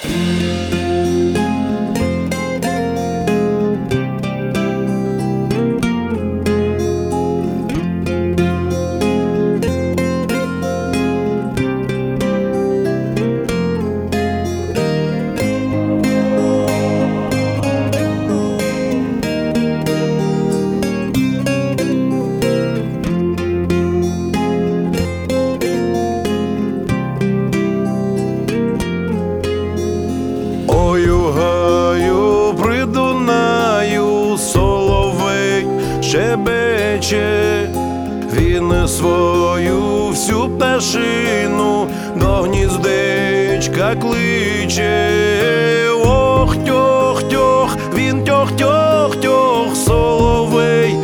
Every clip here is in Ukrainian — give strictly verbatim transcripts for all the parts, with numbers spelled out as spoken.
Щебече він свою всю пташину до гніздечка кличе. Ох, тьох-тьох, він тьох-тьох-тьох, соловей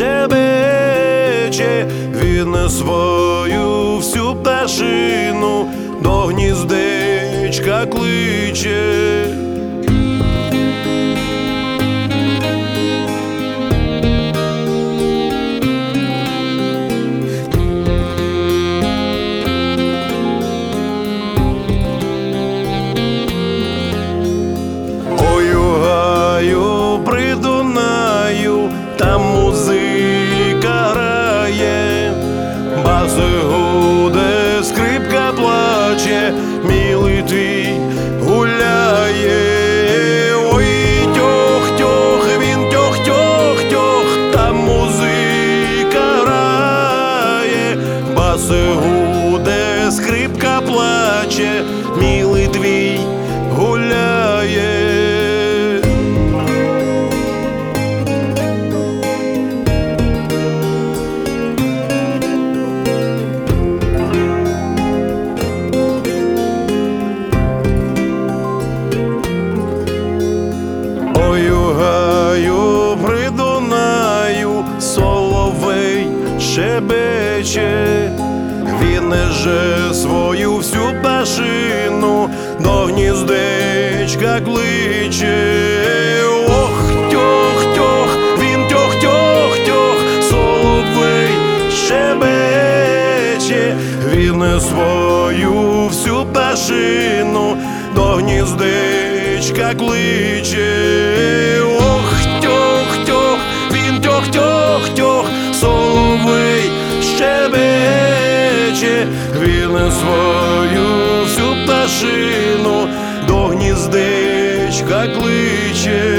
щебече він свою всю пташину до гніздечка кличе. Там музика грає, баси гуде, скрипка плаче, милий твій гуляє. Ой, тьох-тьох, він тьох-тьох-тьох, там музика грає, баси гуде, скрипка плаче, милий твій гуляє. При Дунаю соловей щебече, він неже свою всю пташину до гніздечка кличе. Ох, тьох-тьох, він тьох-тьох-тьох, соловей щебече, він свою всю пташину до гніздечка кличе. Тьох-тьох, соловей щебече, він свою всю пташину до гніздечка кличе.